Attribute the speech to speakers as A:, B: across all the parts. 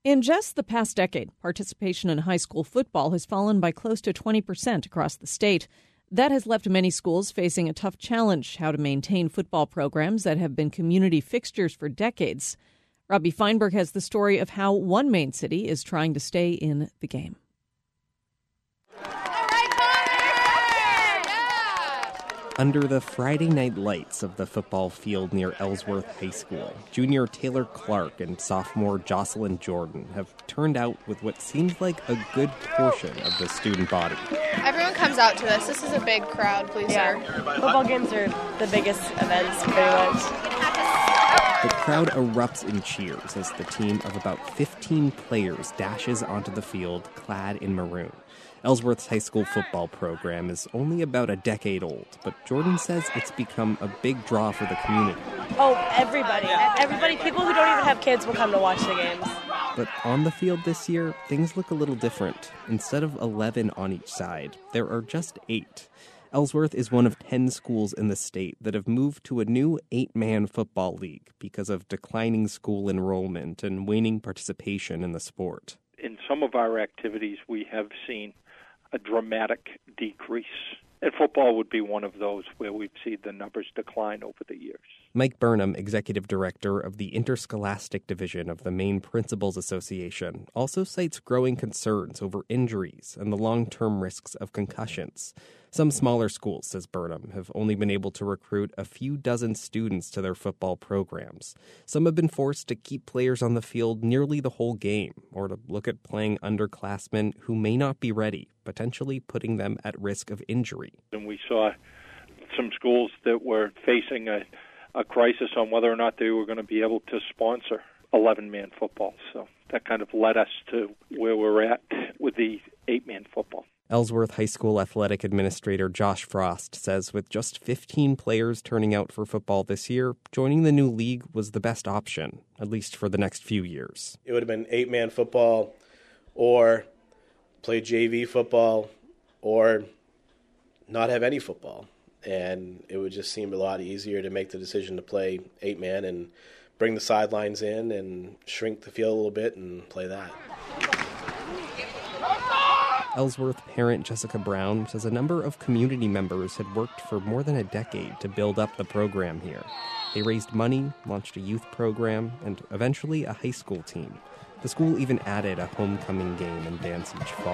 A: In just the past decade, participation in high school football has fallen by close to 20% across the state. That has left many schools facing a tough challenge: how to maintain football programs that have been community fixtures for decades. Robbie Feinberg has the story of how one Maine city is trying to stay in the game.
B: Under the Friday night lights of the football field near Ellsworth High School, junior Taylor Clark and sophomore Jocelyn Jordan have turned out with what seems like a good portion of the student body.
C: Everyone comes out to this. This is a big crowd pleaser.
D: Yeah. Football games are the biggest events, pretty much.
B: The crowd erupts in cheers as the team of about 15 players dashes onto the field clad in maroon. Ellsworth's high school football program is only about a decade old, but Jordan says it's become a big draw for the community.
D: Oh, everybody. People who don't even have kids will come to watch the games.
B: But on the field this year, things look a little different. Instead of 11 on each side, there are just 8. Ellsworth is one of 10 schools in the state that have moved to a new 8-man football league because of declining school enrollment and waning participation in the sport.
E: In some of our activities, we have seen a dramatic decrease. And football would be one of those where we've seen the numbers decline over the years.
B: Mike Burnham, executive director of the Interscholastic Division of the Maine Principals Association, also cites growing concerns over injuries and the long-term risks of concussions. Some smaller schools, says Burnham, have only been able to recruit a few dozen students to their football programs. Some have been forced to keep players on the field nearly the whole game, or to look at playing underclassmen who may not be ready, potentially putting them at risk of injury.
E: And we saw some schools that were facing a crisis on whether or not they were going to be able to sponsor 11-man football. So that kind of led us to where we're at with the 8-man football.
B: Ellsworth High School athletic administrator Josh Frost says with just 15 players turning out for football this year, joining the new league was the best option, at least for the next few years.
F: It would have been 8-man football or play JV football or not have any football. And it would just seem a lot easier to make the decision to play 8-man and bring the sidelines in and shrink the field a little bit and play that.
B: Ellsworth parent Jessica Brown says a number of community members had worked for more than a decade to build up the program here. They raised money, launched a youth program, and eventually a high school team. The school even added a homecoming game and dance each fall.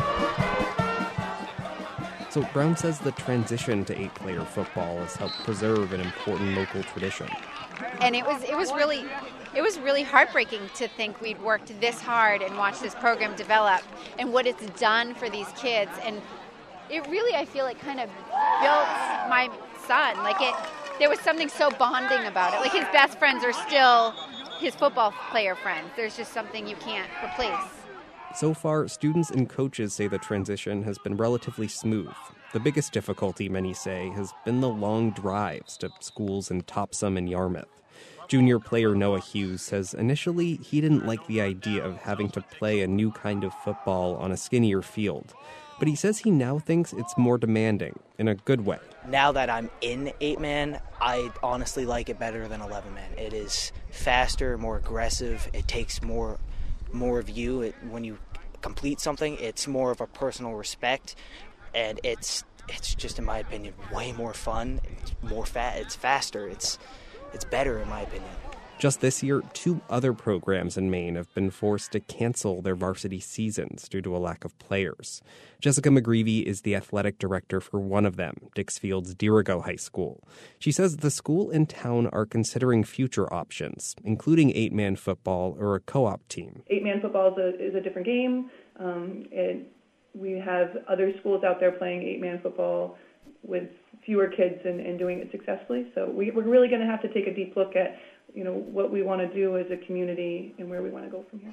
B: So Brown says the transition to 8-player football has helped preserve an important local tradition.
G: And it was really heartbreaking to think we'd worked this hard and watched this program develop and what it's done for these kids. And it really, I feel like, kind of built my son. There was something so bonding about it. Like, his best friends are still his football player friends. There's just something you can't replace.
B: So far, students and coaches say the transition has been relatively smooth. The biggest difficulty, many say, has been the long drives to schools in Topsom and Yarmouth. Junior player Noah Hughes says initially he didn't like the idea of having to play a new kind of football on a skinnier field. But he says he now thinks it's more demanding, in a good way.
H: Now that I'm in 8-man, I honestly like it better than 11-man. It is faster, more aggressive. It takes more of you. When you complete something, it's more of a personal respect, and it's just, in my opinion, way more fun. It's faster. It's better, in my opinion.
B: Just this year, 2 other programs in Maine have been forced to cancel their varsity seasons due to a lack of players. Jessica McGreevy is the athletic director for one of them, Dixfield's Dirigo High School. She says the school and town are considering future options, including 8-man football or a co-op team.
I: 8-man football is a different game. We have other schools out there playing 8-man football with fewer kids and doing it successfully. So we're really going to have to take a deep look at what we want to do as a community and where we want to go from here.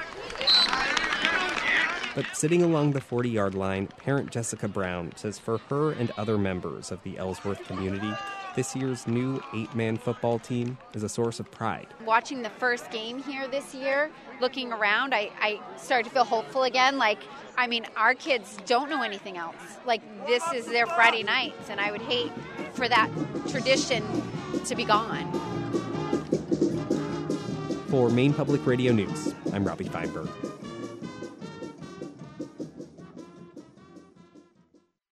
B: But sitting along the 40-yard line, parent Jessica Brown says for her and other members of the Ellsworth community, this year's new 8-man football team is a source of pride.
G: Watching the first game here this year, looking around, I started to feel hopeful again. Our kids don't know anything else. This is their Friday nights, and I would hate for that tradition to be gone.
B: For Maine Public Radio News, I'm Robbie Feinberg.